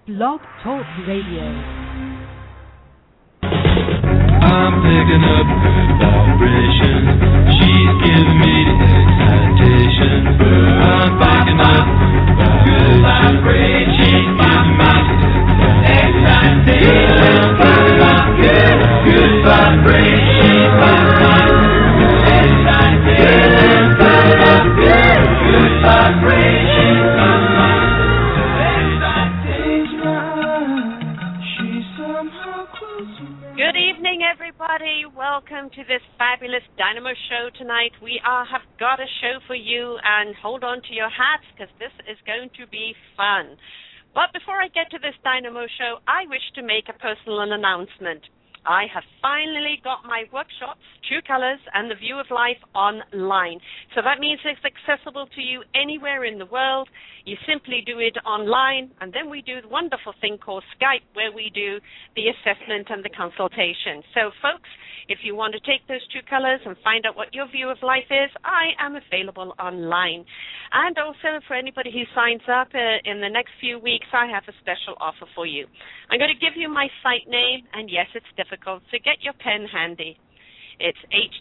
Blog Talk Radio. I'm picking up good vibration. She's giving me excitation. I'm picking up good vibration. She's giving me excitation. I'm picking up good vibration. Excitation. Good vibration. Good evening, everybody. Welcome to this fabulous Dynamo show tonight. We have got a show for you, and hold on to your hats because this is going to be fun. But before I get to this Dynamo show, I wish to make a personal announcement. I have finally got my workshops, True Colors, and The View of Life online. So that means it's accessible to you anywhere in the world. You simply do it online, and then we do the wonderful thing called Skype, where we do the assessment and the consultation. So, folks, if you want to take those True Colors and find out what your view of life is, I am available online. And also, for anybody who signs up in the next few weeks, I have a special offer for you. I'm going to give you my site name, and yes, it's difficult, so get your pen handy. It's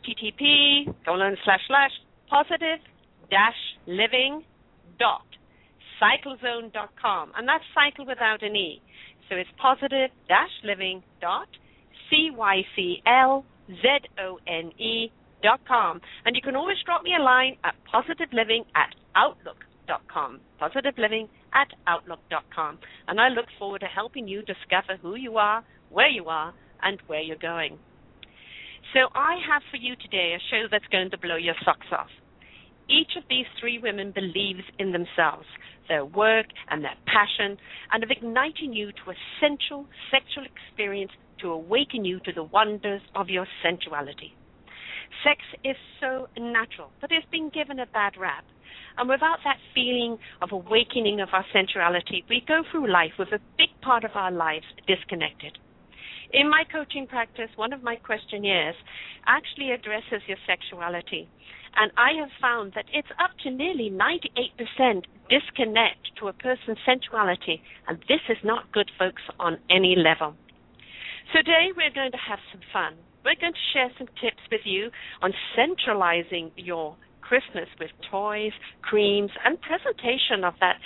http://positive-living.cyclezone.com, and that's cycle without an E. So it's positive-living.cyclezone.com, and you can always drop me a line at positiveliving@outlook.com, positiveliving@outlook.com, and I look forward to helping you discover who you are, and where you're going. So I have for you today a show that's going to blow your socks off. Each of these three women believes in themselves, their work, and their passion, and of igniting you to a sensual sexual experience to awaken you to the wonders of your sensuality. Sex is so natural, but it's been given a bad rap. And without that feeling of awakening of our sensuality, we go through life with a big part of our lives disconnected. In my coaching practice, one of my questionnaires actually addresses your sexuality. And I have found that it's up to nearly 98% disconnect to a person's sensuality. And this is not good, folks, on any level. So today we're going to have some fun. We're going to share some tips with you on centralizing your Christmas with toys, creams, and presentation of that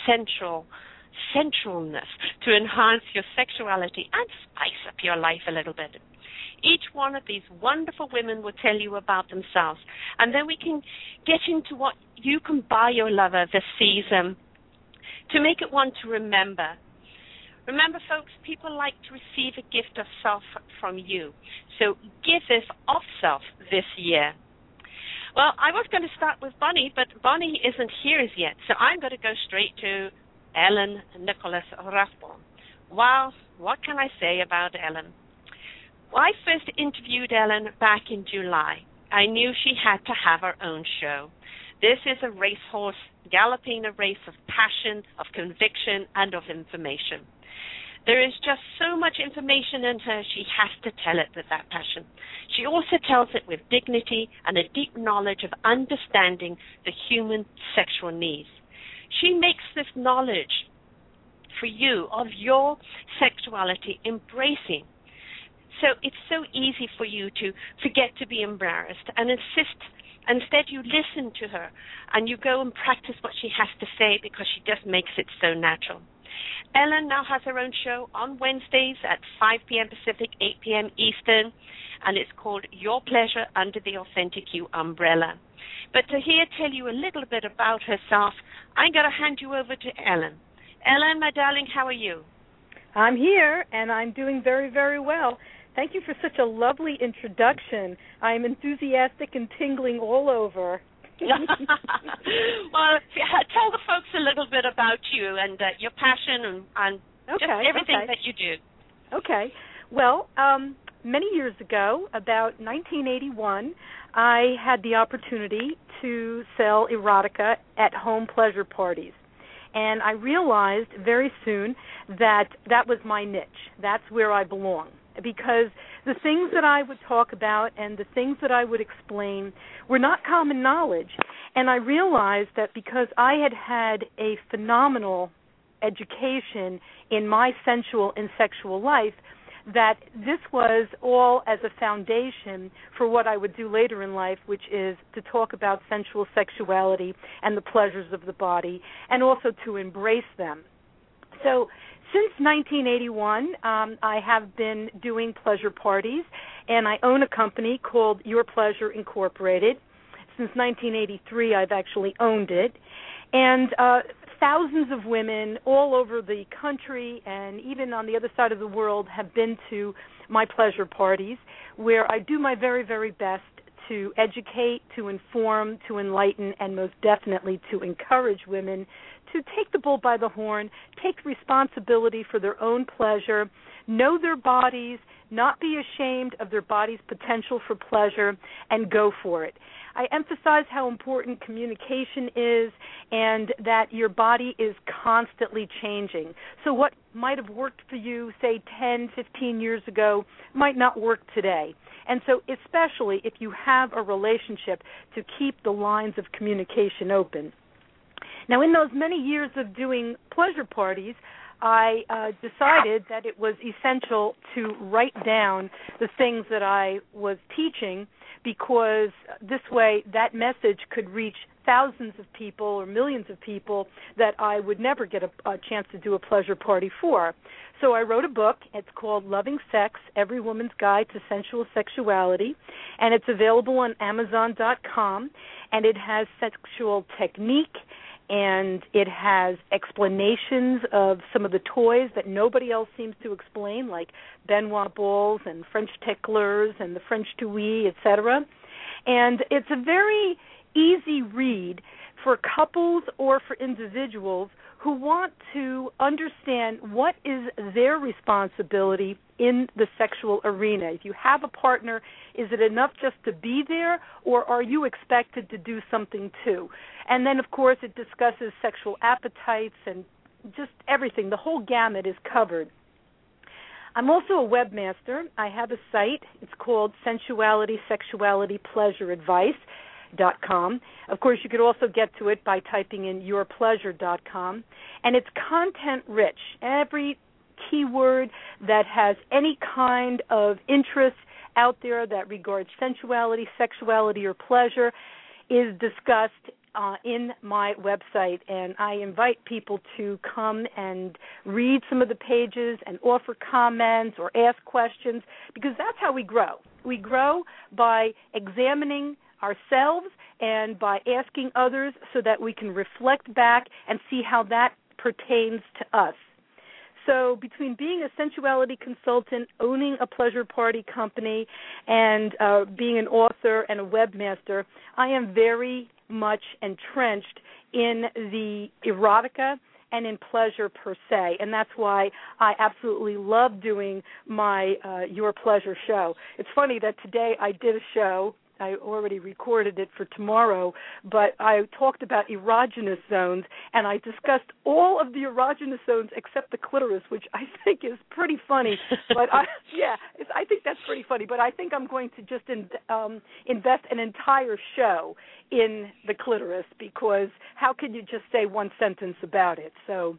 sensualness to enhance your sexuality and spice up your life a little bit. Each one of these wonderful women will tell you about themselves, and then we can get into what you can buy your lover this season to make it one to remember. Remember, folks, people like to receive a gift of self from you. So give this of self this year. Well, I was going to start with Bonnie, but Bonnie isn't here as yet, so I'm going to go straight to Ellen Nicholas Rathbone. Well, what can I say about Ellen? Well, I first interviewed Ellen back in July. I knew she had to have her own show. This is a racehorse galloping a race of passion, of conviction, and of information. There is just so much information in her, she has to tell it with that passion. She also tells it with dignity and a deep knowledge of understanding the human sexual needs. She makes this knowledge for you of your sexuality embracing. So it's so easy for you to forget to be embarrassed and insist. Instead, you listen to her and you go and practice what she has to say because she just makes it so natural. Ellen now has her own show on Wednesdays at 5 p.m. Pacific, 8 p.m. Eastern, and it's called Your Pleasure Under the Authentic You Umbrella. But to tell you a little bit about herself, I'm going to hand you over to Ellen. Ellen, my darling, how are you? I'm here, and I'm doing very, very well. Thank you for such a lovely introduction. I'm enthusiastic and tingling all over. Well, tell the folks a little bit about you and your passion and just everything that you do. Okay. Well, many years ago, about 1981, I had the opportunity to sell erotica at home pleasure parties. And I realized very soon that that was my niche. That's where I belong. Because the things that I would talk about and the things that I would explain were not common knowledge. And I realized that because I had had a phenomenal education in my sensual and sexual life, that this was all as a foundation for what I would do later in life, which is to talk about sensual sexuality and the pleasures of the body, and also to embrace them. So since 1981, I have been doing pleasure parties, and I own a company called Your Pleasure Incorporated. Since 1983, I've actually owned it. And thousands of women all over the country and even on the other side of the world have been to my pleasure parties, where I do my very, very best to educate, to inform, to enlighten, and most definitely to encourage women to take the bull by the horn, take responsibility for their own pleasure, know their bodies, not be ashamed of their body's potential for pleasure, and go for it. I emphasize how important communication is and that your body is constantly changing. So what might have worked for you, say, 10, 15 years ago, might not work today. And so especially if you have a relationship, to keep the lines of communication open. Now, in those many years of doing pleasure parties, I decided that it was essential to write down the things that I was teaching, because this way that message could reach thousands of people or millions of people that I would never get a chance to do a pleasure party for. So I wrote a book. It's called Loving Sex, Every Woman's Guide to Sensual Sexuality, and it's available on Amazon.com, and it has sexual technique, and it has explanations of some of the toys that nobody else seems to explain, like Benoit balls and French ticklers and the French touille, etc. And it's a very easy read for couples or for individuals who want to understand what is their responsibility in the sexual arena. If you have a partner, is it enough just to be there, or are you expected to do something too? And then, of course, it discusses sexual appetites and just everything. The whole gamut is covered. I'm also a webmaster. I have a site. It's called Sensuality, Sexuality, Pleasure Advice.com. Of course, you could also get to it by typing in yourpleasure.com. And it's content-rich. Every keyword that has any kind of interest out there that regards sensuality, sexuality, or pleasure is discussed in my website, and I invite people to come and read some of the pages and offer comments or ask questions, because that's how we grow. We grow by examining ourselves and by asking others so that we can reflect back and see how that pertains to us. So between being a sensuality consultant, owning a pleasure party company, and being an author and a webmaster, I am very much entrenched in the erotica and in pleasure per se, and that's why I absolutely love doing my Your Pleasure show. It's funny that today I did a show. I already recorded it for tomorrow, but I talked about erogenous zones, and I discussed all of the erogenous zones except the clitoris, which I think is pretty funny. But I think that's pretty funny. But I think I'm going to just invest an entire show in the clitoris, because how can you just say one sentence about it? So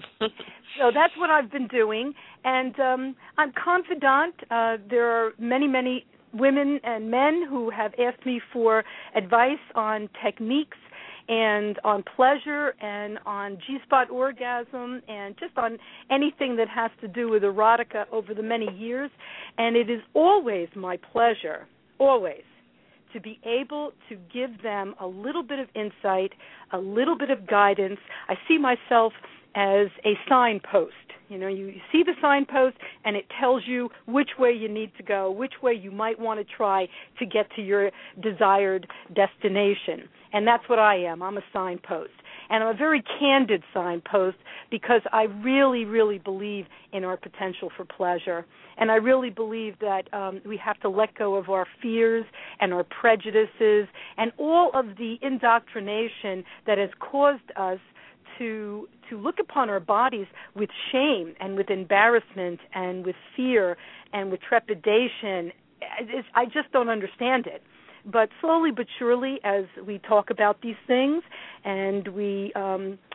that's what I've been doing, and I'm confidant. There are many, many women and men who have asked me for advice on techniques and on pleasure and on G-spot orgasm and just on anything that has to do with erotica over the many years. And it is always my pleasure, always, to be able to give them a little bit of insight, a little bit of guidance. I see myself as a signpost. You know, you see the signpost, and it tells you which way you need to go, which way you might want to try to get to your desired destination. And that's what I am. I'm a signpost. And I'm a very candid signpost, because I really, really believe in our potential for pleasure. And I really believe that we have to let go of our fears and our prejudices and all of the indoctrination that has caused us to look upon our bodies with shame and with embarrassment and with fear and with trepidation. I just don't understand it. But slowly but surely, as we talk about these things and we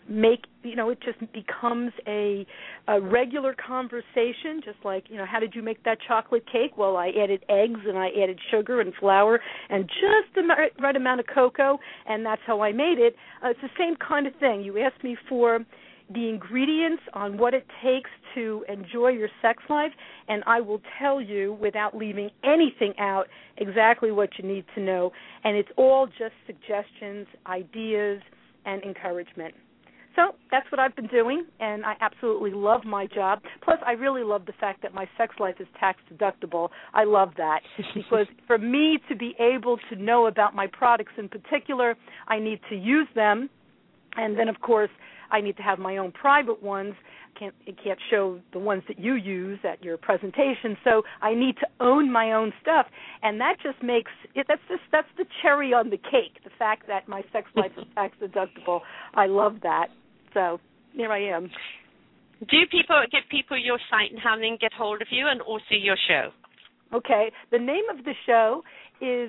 it just becomes a regular conversation, just like, how did you make that chocolate cake? Well, I added eggs and I added sugar and flour and just the right amount of cocoa, and that's how I made it. It's the same kind of thing. You asked me for the ingredients on what it takes to enjoy your sex life, and I will tell you without leaving anything out exactly what you need to know, and it's all just suggestions, ideas, and encouragement. So that's what I've been doing, and I absolutely love my job. Plus, I really love the fact that my sex life is tax deductible. I love that because for me to be able to know about my products in particular, I need to use them, and then, of course, I need to have my own private ones. I can't show the ones that you use at your presentation, so I need to own my own stuff, and that just makes it. That's the cherry on the cake. The fact that my sex life is tax deductible. I love that. So here I am. Do people give people your site and how they can get hold of you, and also your show? Okay. The name of the show is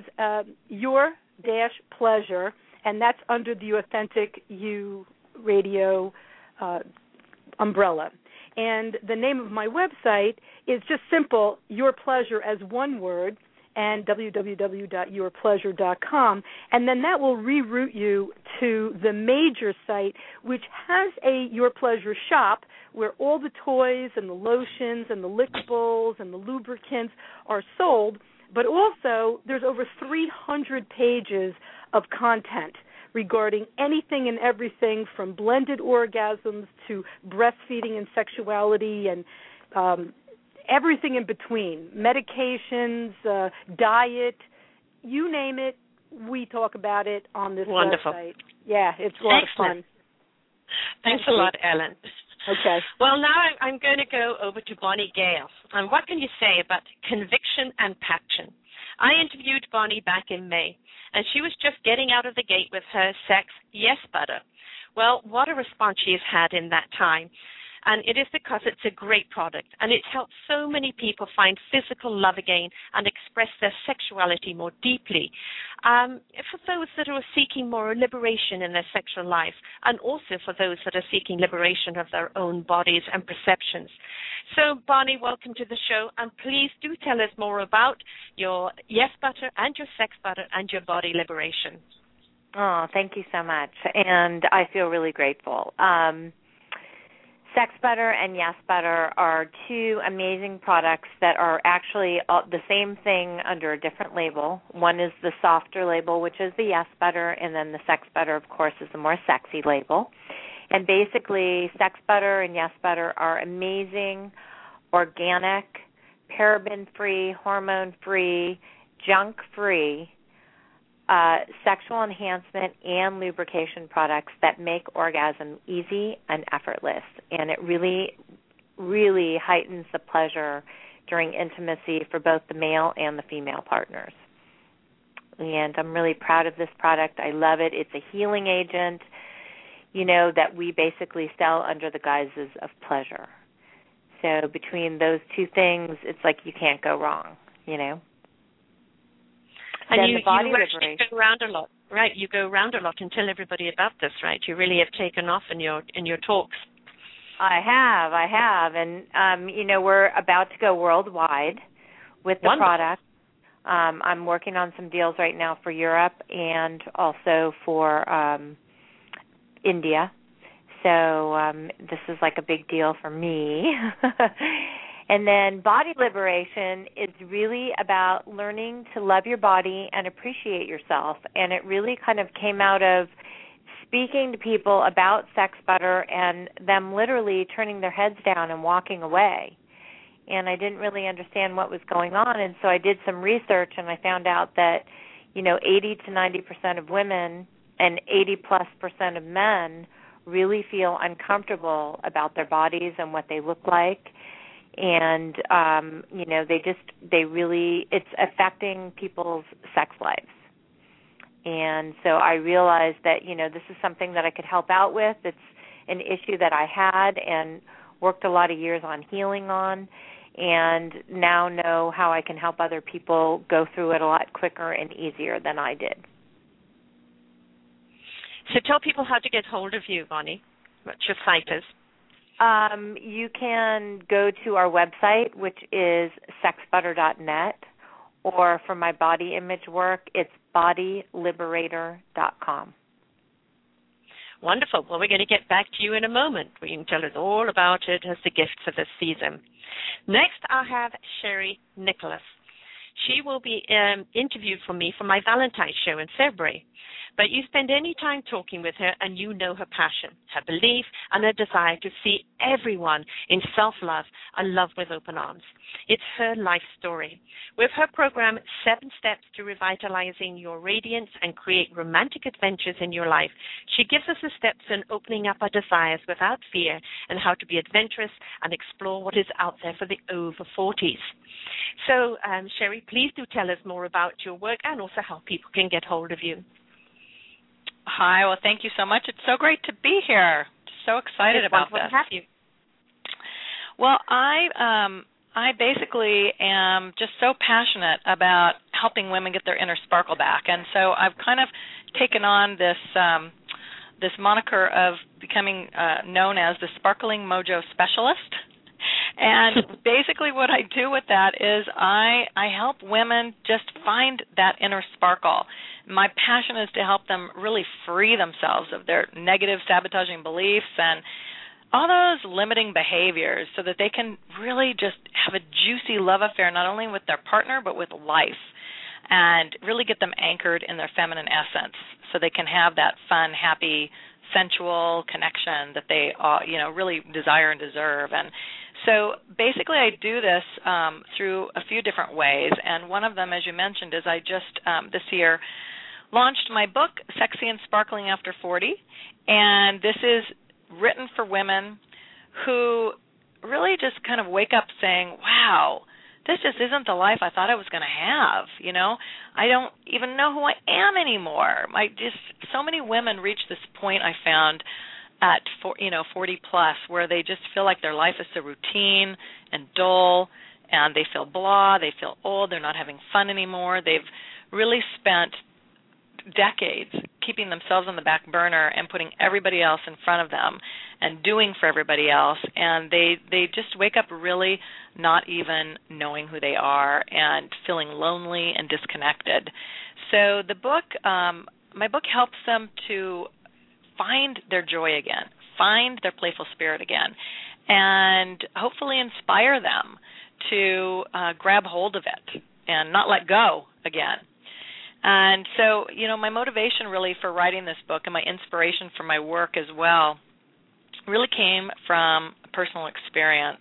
Your-Pleasure, and that's under the Authentic You Radio umbrella. And the name of my website is just simple, Your Pleasure as one word, and www.yourpleasure.com, and then that will reroute you to the major site, which has a Your Pleasure shop where all the toys and the lotions and the lickables and the lubricants are sold, but also there's over 300 pages of content regarding anything and everything from blended orgasms to breastfeeding and sexuality and everything in between, medications, diet, you name it, we talk about it on this Wonderful. website. Yeah, it's a lot of fun. Thanks a lot, Ellen. Okay. Well, now I'm going to go over to Bonnie Gale. And what can you say about conviction and passion? I interviewed Bonnie back in May, and she was just getting out of the gate with her Sex Yes Butter. Well, what a response she has had in that time. And it is because it's a great product, and it's helped so many people find physical love again and express their sexuality more deeply. For those that are seeking more liberation in their sexual life, and also for those that are seeking liberation of their own bodies and perceptions. So, Bonnie, welcome to the show, and please do tell us more about your Yes Butter and your Sex Butter and your body liberation. Oh, thank you so much, and I feel really grateful. Sex Butter and Yes Butter are two amazing products that are actually the same thing under a different label. One is the softer label, which is the Yes Butter, and then the Sex Butter, of course, is the more sexy label. And basically, Sex Butter and Yes Butter are amazing, organic, paraben-free, hormone-free, junk-free sexual enhancement and lubrication products that make orgasm easy and effortless. And it really, really heightens the pleasure during intimacy for both the male and the female partners. And I'm really proud of this product. I love it. It's a healing agent, that we basically sell under the guises of pleasure. So between those two things, it's like you can't go wrong, And you actually go around a lot, right? You go around a lot and tell everybody about this, right? You really have taken off in your talks. I have, and we're about to go worldwide with the product. I'm working on some deals right now for Europe and also for India. So this is like a big deal for me. And then body liberation is really about learning to love your body and appreciate yourself. And it really kind of came out of speaking to people about Sex Butter and them literally turning their heads down and walking away. And I didn't really understand what was going on. And so I did some research, and I found out that, 80 to 90% of women and 80+% of men really feel uncomfortable about their bodies and what they look like. And, it's affecting people's sex lives. And so I realized that, this is something that I could help out with. It's an issue that I had and worked a lot of years on healing on, and now know how I can help other people go through it a lot quicker and easier than I did. So tell people how to get hold of you, Bonnie. what your site is. You can go to our website, which is sexbutter.net, or for my body image work, it's bodyliberator.com. Wonderful. Well, we're going to get back to you in a moment. We can tell us all about it as the gift for this season. Next, I have Sherry Nicholas. She will be interviewed for me for my Valentine's show in February. But you spend any time talking with her and you know her passion, her belief, and her desire to see everyone in self-love and love with open arms. It's her life story. With her program, 7 Steps to Revitalizing Your Radiance and Create Romantic Adventures in Your Life, she gives us the steps in opening up our desires without fear and how to be adventurous and explore what is out there for the over 40s. So, Sherry, please do tell us more about your work and also how people can get hold of you. Hi, well, thank you so much. It's so great to be here. So excited about this. It's wonderful to have you. Well, I basically am just so passionate about helping women get their inner sparkle back, and so I've kind of taken on this this moniker of becoming known as the Sparkling Mojo Specialist. And basically what I do with that is I help women just find that inner sparkle. My passion is to help them really free themselves of their negative sabotaging beliefs and all those limiting behaviors so that they can really just have a juicy love affair not only with their partner but with life, and really get them anchored in their feminine essence so they can have that fun, happy, sensual connection that they really desire and deserve. And so basically I do this through a few different ways, and one of them, as you mentioned, is I just this year launched my book, Sexy and Sparkling After 40, and this is written for women who really just kind of wake up saying, wow, this just isn't the life I thought I was going to have, I don't even know who I am anymore. So many women reach this point, I found, at 40 plus, where they just feel like their life is so routine and dull, and they feel blah, they feel old, they're not having fun anymore. They've really spent decades keeping themselves on the back burner and putting everybody else in front of them and doing for everybody else, and they just wake up really not even knowing who they are and feeling lonely and disconnected. So the book, my book helps them to find their joy again, find their playful spirit again, and hopefully inspire them to grab hold of it and not let go again. And so, my motivation really for writing this book and my inspiration for my work as well really came from a personal experience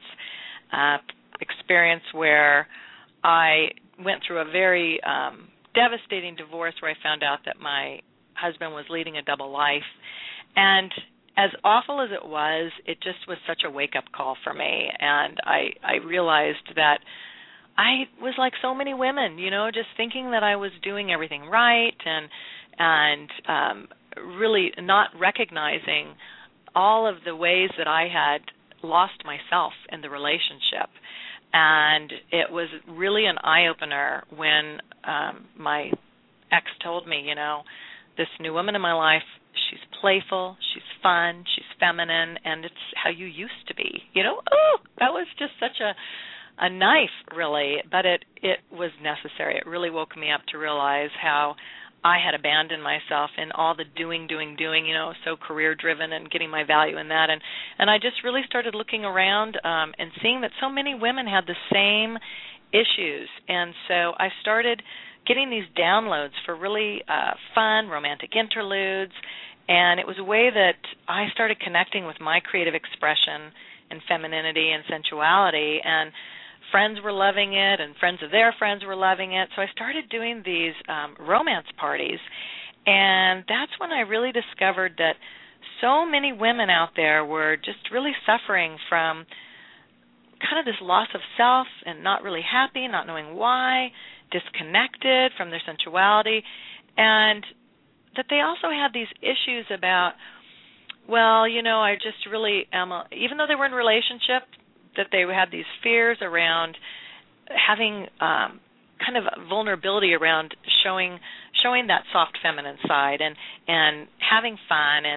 where I went through a very devastating divorce where I found out that my husband was leading a double life. And as awful as it was, it just was such a wake-up call for me. And I realized that I was like so many women, just thinking that I was doing everything right and really not recognizing all of the ways that I had lost myself in the relationship. And it was really an eye-opener when my ex told me, this new woman in my life, she's playful, she's fun, she's feminine, and it's how you used to be. That was just such a knife, really, but it was necessary. It really woke me up to realize how I had abandoned myself in all the doing, so career-driven and getting my value in that. And I just really started looking around and seeing that so many women had the same issues. And so I started getting these downloads for really fun, romantic interludes, and it was a way that I started connecting with my creative expression and femininity and sensuality, and friends were loving it, and friends of their friends were loving it. So I started doing these romance parties, and that's when I really discovered that so many women out there were just really suffering from kind of this loss of self and not really happy, not knowing why, disconnected from their sensuality, and that they also had these issues about, I just really am, even though they were in a relationship, that they had these fears around having kind of vulnerability around showing that soft feminine side and having fun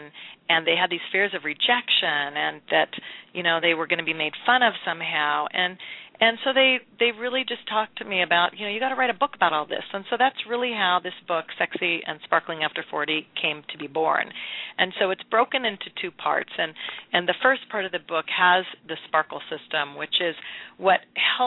and they had these fears of rejection, and that, you know, they were going to be made fun of somehow, and so they really just talked to me about, you know, you got to write a book about all this. And so that's really how this book, Sexy and Sparkling After 40, came to be born. And so it's broken into two parts, and the first part of the book has the Sparkle system, which is what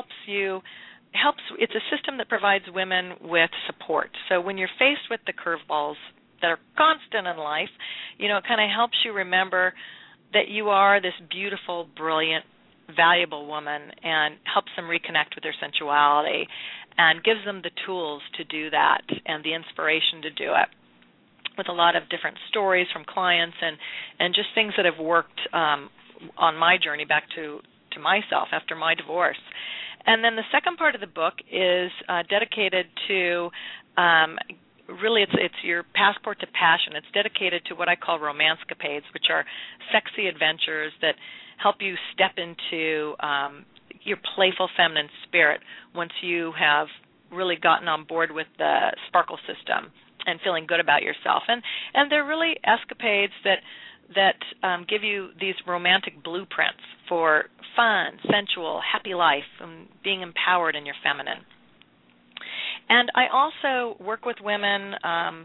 it's a system that provides women with support. So when you're faced with the curveballs that are constant in life, you know, it kind of helps you remember that you are this beautiful, brilliant, valuable woman, and helps them reconnect with their sensuality and gives them the tools to do that and the inspiration to do it, with a lot of different stories from clients and just things that have worked on my journey back to myself after my divorce. And then the second part of the book is dedicated to really it's your passport to passion. It's dedicated to what I call romancecapades, which are sexy adventures that help you step into your playful feminine spirit once you have really gotten on board with the Sparkle system and feeling good about yourself. And they're really escapades that give you these romantic blueprints for fun, sensual, happy life, and being empowered in your feminine. And I also work with women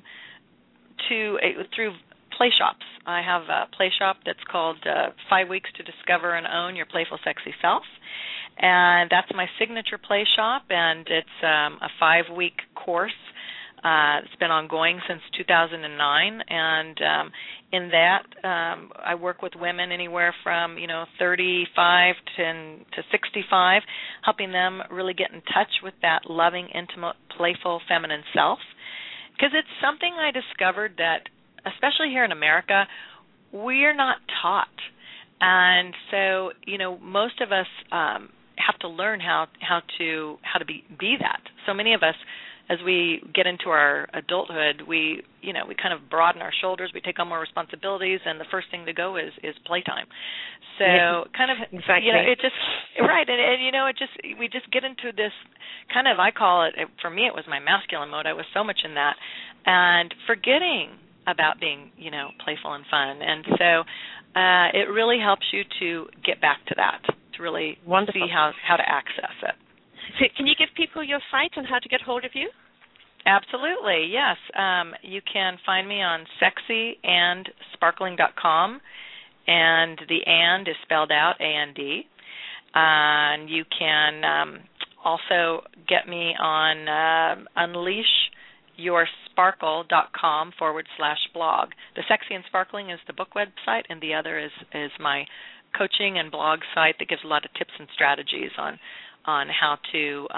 through play shops. I have a play shop that's called 5 Weeks to Discover and Own Your Playful Sexy Self, and that's my signature play shop, and it's a 5-week course. It's been ongoing since 2009, and in that I work with women anywhere from 35 to 65, helping them really get in touch with that loving, intimate, playful, feminine self. Because it's something I discovered that, especially here in America, we're not taught, and so most of us have to learn how to be that. So many of us, as we get into our adulthood, we kind of broaden our shoulders, we take on more responsibilities, and the first thing to go is playtime. So kind of exactly. It just right, and we just get into this kind of, I call it, for me it was my masculine mode. I was so much in that, and forgetting about being playful and fun, and so it really helps you to get back to that, to really Wonderful. See how to access it. So can you give people your site and how to get hold of you? Absolutely, yes. You can find me on sexyandsparkling.com, and the and is spelled out, A-N-D. And you can also get me on unleashyoursparkle.com/blog. The Sexy and Sparkling is the book website, and the other is my coaching and blog site that gives a lot of tips and strategies on how to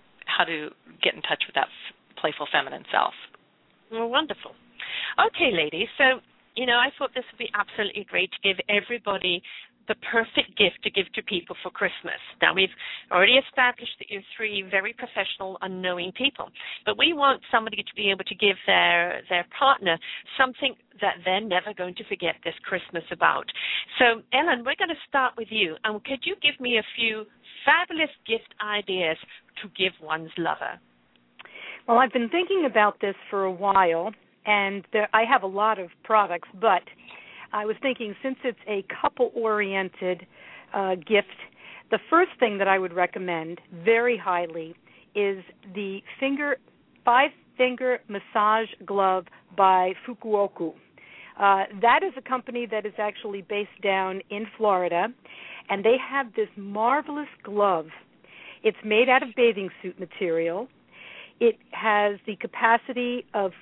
get in touch with that playful feminine self. Well, wonderful. Okay, ladies, so, I thought this would be absolutely great to give everybody the perfect gift to give to people for Christmas. Now, we've already established that you're three very professional, unknowing people, but we want somebody to be able to give their partner something that they're never going to forget this Christmas about. So, Ellen, we're going to start with you. And could you give me a few fabulous gift ideas to give one's lover? Well, I've been thinking about this for a while, and I have a lot of products, but I was thinking, since it's a couple-oriented gift, the first thing that I would recommend very highly is the 5-finger massage glove by Fukuoka. That is a company that is actually based down in Florida, and they have this marvelous glove. It's made out of bathing suit material. It has the capacity of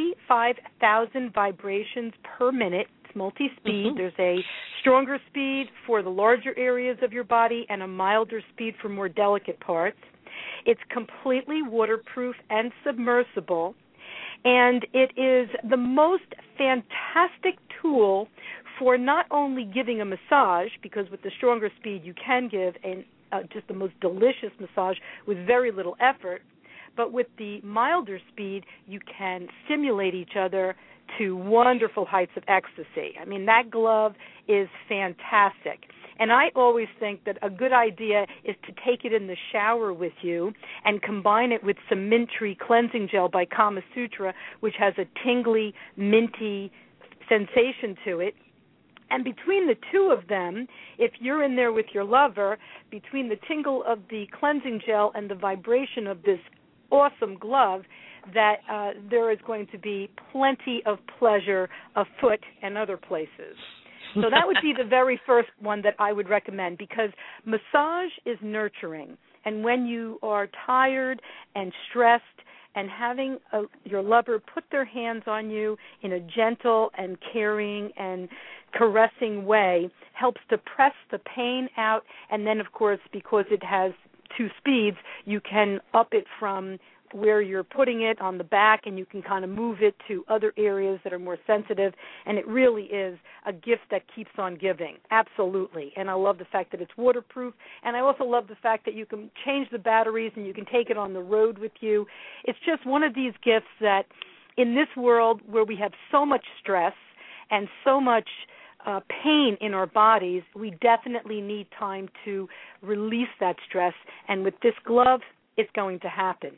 45,000 vibrations per minute. It's multi-speed. Mm-hmm. There's a stronger speed for the larger areas of your body and a milder speed for more delicate parts. It's completely waterproof and submersible, and it is the most fantastic tool for not only giving a massage, because with the stronger speed you can give just the most delicious massage with very little effort, but with the milder speed you can stimulate each other to wonderful heights of ecstasy. I mean, that glove is fantastic. And I always think that a good idea is to take it in the shower with you and combine it with some mint tree cleansing gel by Kama Sutra, which has a tingly, minty sensation to it. And between the two of them, if you're in there with your lover, between the tingle of the cleansing gel and the vibration of this awesome glove, that there is going to be plenty of pleasure afoot and other places. So that would be the very first one that I would recommend, because massage is nurturing. And when you are tired and stressed, and having your lover put their hands on you in a gentle and caring and caressing way helps to press the pain out. And then, of course, because it has 2 speeds, you can up it from where you're putting it on the back, and you can kind of move it to other areas that are more sensitive. And it really is a gift that keeps on giving, absolutely. And I love the fact that it's waterproof, and I also love the fact that you can change the batteries and you can take it on the road with you. It's just one of these gifts that in this world where we have so much stress and so much pain in our bodies, we definitely need time to release that stress. And with this glove, it's going to happen.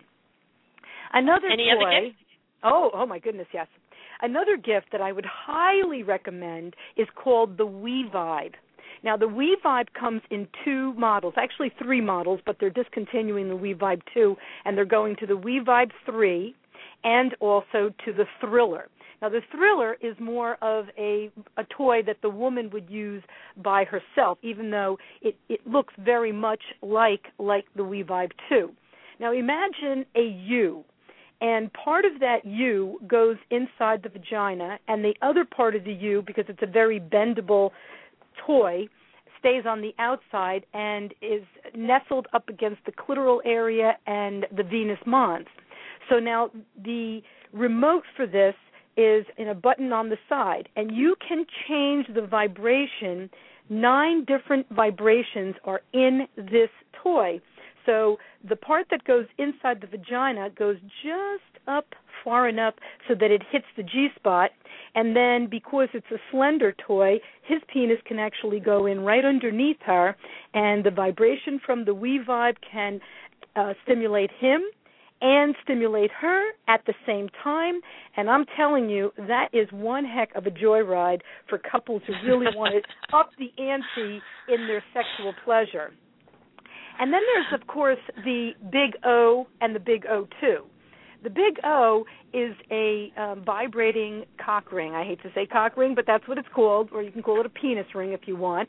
Another Any toy. other gift? Oh my goodness, yes. Another gift that I would highly recommend is called the WeVibe. Now, the WeVibe comes in 2 models, actually 3 models, but they're discontinuing the WeVibe 2, and they're going to the WeVibe 3 and also to the Thriller. Now, the Thriller is more of a toy that the woman would use by herself, even though it looks very much like the WeVibe 2. Now, imagine a U. And part of that U goes inside the vagina, and the other part of the U, because it's a very bendable toy, stays on the outside and is nestled up against the clitoral area and the Venus Mons. So now the remote for this is in a button on the side, and you can change the vibration. 9 different vibrations are in this toy. So the part that goes inside the vagina goes just up far enough so that it hits the G-spot, and then because it's a slender toy, his penis can actually go in right underneath her, and the vibration from the WeVibe can stimulate him and stimulate her at the same time. And I'm telling you, that is one heck of a joyride for couples who really want to up the ante in their sexual pleasure. And then there's, of course, the Big O and the Big O2. The Big O is a vibrating cock ring. I hate to say cock ring, but that's what it's called, or you can call it a penis ring if you want.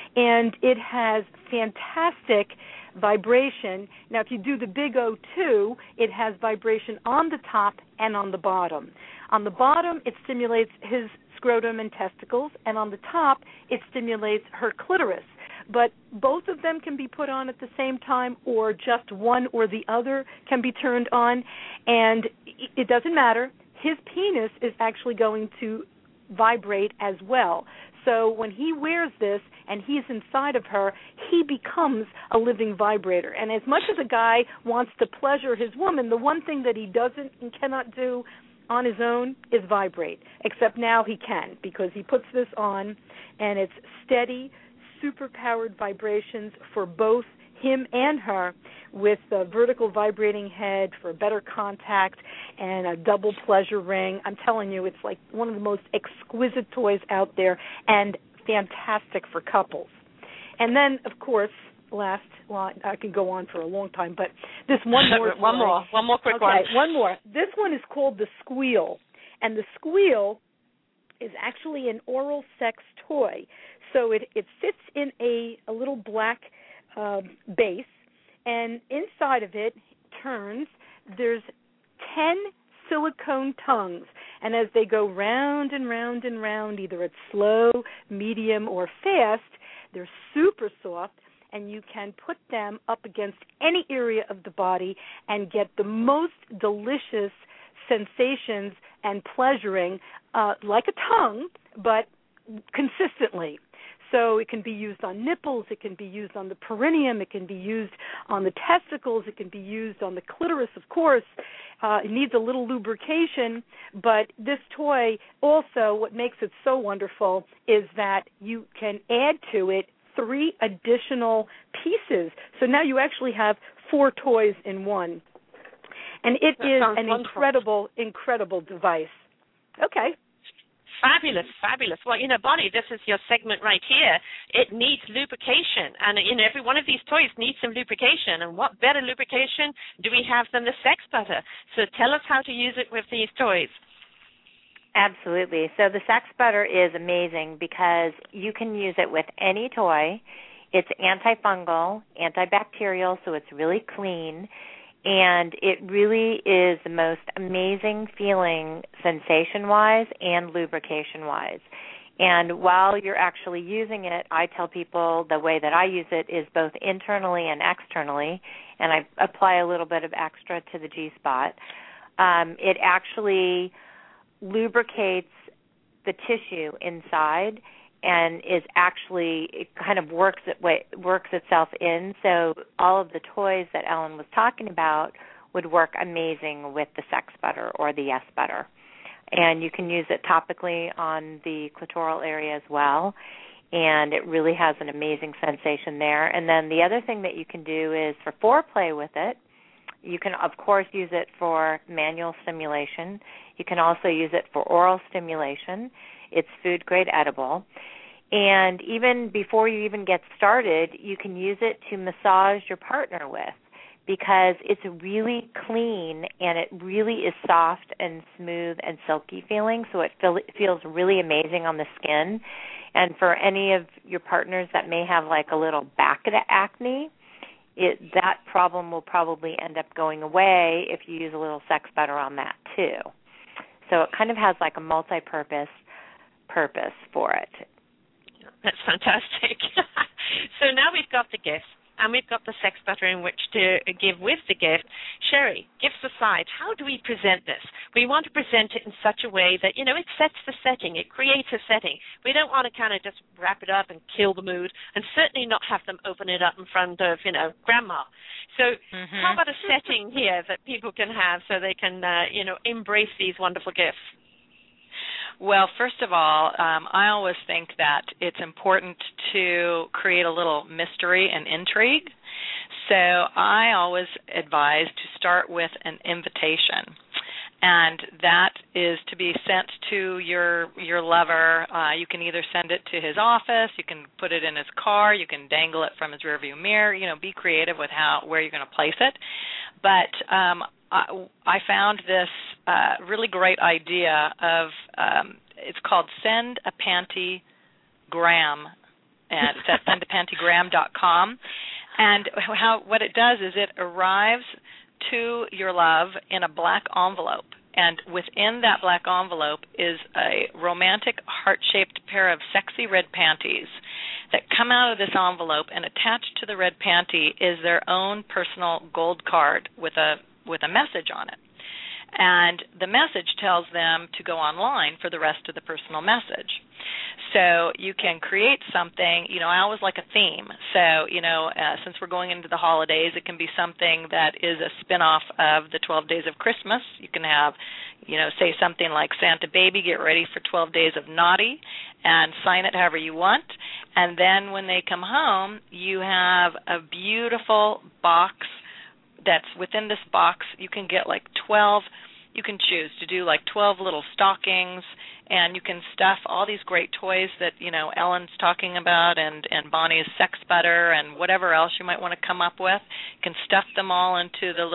And it has fantastic vibration. Now, if you do the Big O2, it has vibration on the top and on the bottom. On the bottom, it stimulates his scrotum and testicles, and on the top, it stimulates her clitoris. But both of them can be put on at the same time, or just one or the other can be turned on, and it doesn't matter. His penis is actually going to vibrate as well. So when he wears this and he's inside of her, he becomes a living vibrator. And as much as a guy wants to pleasure his woman, the one thing that he doesn't and cannot do on his own is vibrate, except now he can, because he puts this on, and it's steady, super-powered vibrations for both him and her, with a vertical vibrating head for better contact and a double pleasure ring. I'm telling you, it's like one of the most exquisite toys out there and fantastic for couples. And then, of course, last line, I can go on for a long time, but this one more. one more quick one. Okay, one more. This one is called the Squeal, and the Squeal is actually an oral sex toy. So it sits in a little black base, and inside of it turns. There's 10 silicone tongues, and as they go round and round and round, either it's slow, medium, or fast, they're super soft, and you can put them up against any area of the body and get the most delicious sensations and pleasuring, like a tongue, but consistently. So it can be used on nipples, it can be used on the perineum, it can be used on the testicles, it can be used on the clitoris, of course. It needs a little lubrication, but this toy also, what makes it so wonderful is that you can add to it 3 additional pieces. So now you actually have 4 toys in one. And it is an incredible, incredible device. Okay. Fabulous, fabulous. Well, Bonnie, this is your segment right here. It needs lubrication. And, every one of these toys needs some lubrication. And what better lubrication do we have than the sex butter? So tell us how to use it with these toys. Absolutely. So the sex butter is amazing because you can use it with any toy. It's antifungal, antibacterial, so it's really clean. And it really is the most amazing feeling sensation-wise and lubrication-wise. And while you're actually using it, I tell people the way that I use it is both internally and externally, and I apply a little bit of extra to the G-spot. It actually lubricates the tissue inside and it kind of works itself in. So all of the toys that Ellen was talking about would work amazing with the sex butter or the yes butter. And you can use it topically on the clitoral area as well, and it really has an amazing sensation there. And then the other thing that you can do is for foreplay with it. You can, of course, use it for manual stimulation. You can also use it for oral stimulation. It's food-grade edible. And even before you even get started, you can use it to massage your partner with because it's really clean and it really is soft and smooth and silky feeling, so it feels really amazing on the skin. And for any of your partners that may have like a little back acne, that problem will probably end up going away if you use a little sex butter on that too. So it kind of has like a multi-purpose for it. That's fantastic. So now we've got the gift and we've got the sex butter in which to give with the gift. Sherry, gifts aside, how do we present this? We want to present it in such a way that, it sets the setting. It creates a setting. We don't want to kind of just wrap it up and kill the mood and certainly not have them open it up in front of, grandma. So how about a setting here that people can have so they can, embrace these wonderful gifts? Well, first of all, I always think that it's important to create a little mystery and intrigue. So I always advise to start with an invitation. And that is to be sent to your lover. You can either send it to his office, you can put it in his car, you can dangle it from his rearview mirror. Be creative with where you're going to place it. But I found this really great idea of it's called Send a Pantygram, and it's at sendapantygram.com. And what it does is it arrives to your love in a black envelope, and within that black envelope is a romantic heart-shaped pair of sexy red panties that come out of this envelope, and attached to the red panty is their own personal gold card with a message on it. And the message tells them to go online for the rest of the personal message. So you can create something, I always like a theme. So, since we're going into the holidays, it can be something that is a spin-off of the 12 Days of Christmas. You can have, say something like Santa Baby, get ready for 12 days of naughty, and sign it however you want. And then when they come home, you have a beautiful box that's within this box. You can get like 12, you can choose to do like 12 little stockings, and you can stuff all these great toys that, Ellen's talking about, and Bonnie's sex butter, and whatever else you might want to come up with. You can stuff them all into the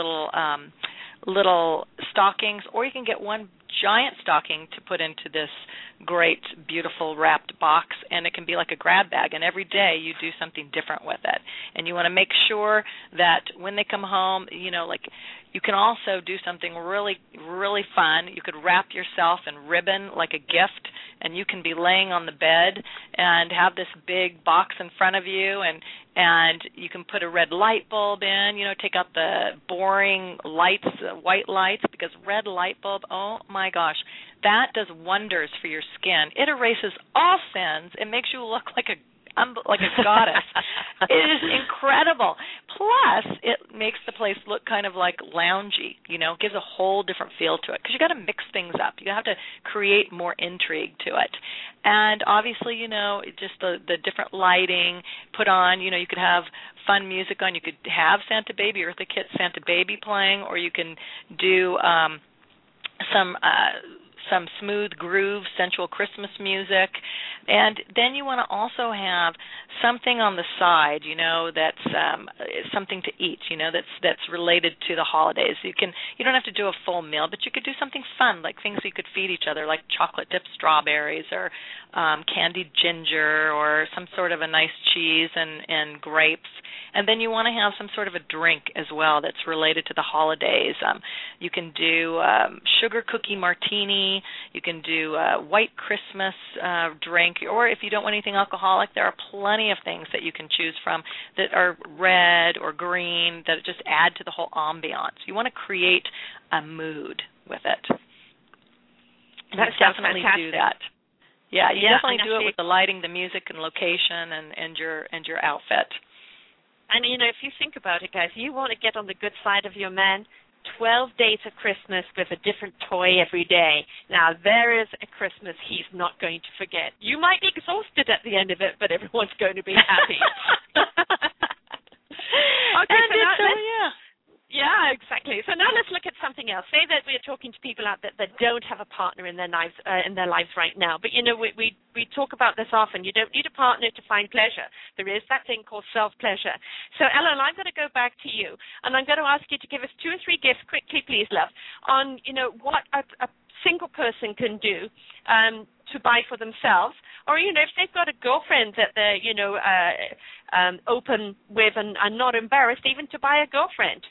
little stockings, or you can get one giant stocking to put into this great, beautiful wrapped box, and it can be like a grab bag, and every day you do something different with it. And you want to make sure that when they come home, you can also do something really, really fun. You could wrap yourself in ribbon like a gift, and you can be laying on the bed and have this big box in front of you, and you can put a red light bulb in, take out the boring lights, white lights, because red light bulb, oh my gosh, that does wonders for your skin. It erases all sins. It makes you look like a goddess. It is incredible. Plus, it makes the place look kind of like loungy, gives a whole different feel to it, because you got to mix things up. You have to create more intrigue to it. And obviously, just the different lighting put on, you could have fun music on. You could have Santa Baby, Eartha Kitt Santa Baby playing, or you can do some some smooth groove, sensual Christmas music. And then you want to also have something on the side, that's something to eat, that's related to the holidays. You don't have to do a full meal, but you could do something fun, like things you could feed each other, like chocolate dipped strawberries or candied ginger or some sort of a nice cheese and grapes. And then you want to have some sort of a drink as well that's related to the holidays. You can do sugar cookie martini. You can do white Christmas drink. Or if you don't want anything alcoholic, there are plenty of things that you can choose from that are red or green that just add to the whole ambiance. You want to create a mood with it. That definitely fantastic. do that. Yeah, you definitely and do it with the lighting, the music, and location, and your outfit. And, if you think about it, guys, you want to get on the good side of your man, 12 days of Christmas with a different toy every day. Now, there is a Christmas he's not going to forget. You might be exhausted at the end of it, but everyone's going to be happy. Yeah, exactly. So now let's look at something else. Say that we're talking to people out there that don't have a partner in their lives right now. But we talk about this often. You don't need a partner to find pleasure. There is that thing called self-pleasure. So Ellen, I'm going to go back to you, and I'm going to ask you to give us 2 or 3 gifts quickly, please, love, on what a single person can do to buy for themselves, or if they've got a girlfriend that they're open with and not embarrassed even to buy a girlfriend.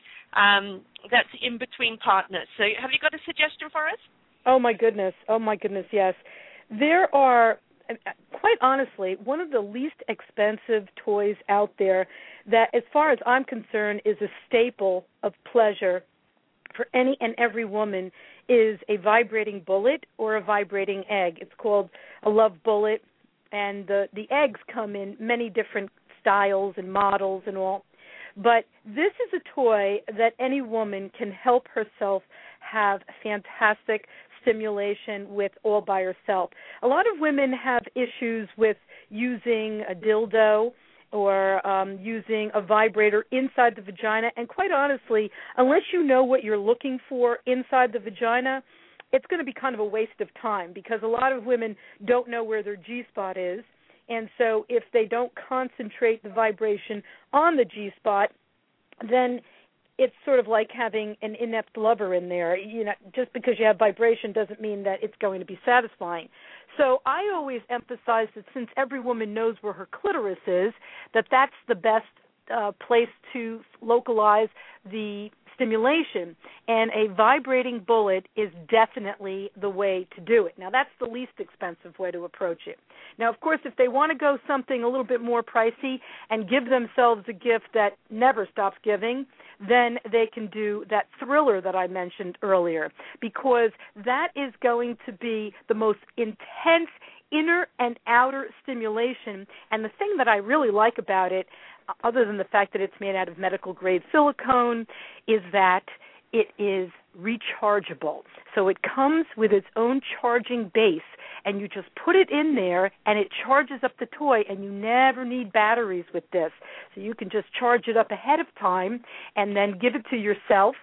That's in between partners. So have you got a suggestion for us? Oh my goodness, yes. There are, quite honestly, one of the least expensive toys out there that, as far as I'm concerned, is a staple of pleasure for any and every woman is a vibrating bullet or a vibrating egg. It's called a love bullet, and the eggs come in many different styles and models and all. But this is a toy that any woman can help herself have fantastic stimulation with all by herself. A lot of women have issues with using a dildo or using a vibrator inside the vagina, and quite honestly, unless you know what you're looking for inside the vagina, it's going to be kind of a waste of time, because a lot of women don't know where their G-spot is. And so if they don't concentrate the vibration on the G-spot, then it's sort of like having an inept lover in there. Just because you have vibration doesn't mean that it's going to be satisfying. So I always emphasize that since every woman knows where her clitoris is, that's the best place to localize the stimulation, and a vibrating bullet is definitely the way to do it. Now, that's the least expensive way to approach it. Now, of course, if they want to go something a little bit more pricey and give themselves a gift that never stops giving, then they can do that thriller that I mentioned earlier, because that is going to be the most intense inner and outer stimulation. And the thing that I really like about it, other than the fact that it's made out of medical-grade silicone, is that it is rechargeable. So it comes with its own charging base, and you just put it in there, and it charges up the toy, and you never need batteries with this. So you can just charge it up ahead of time and then give it to yourself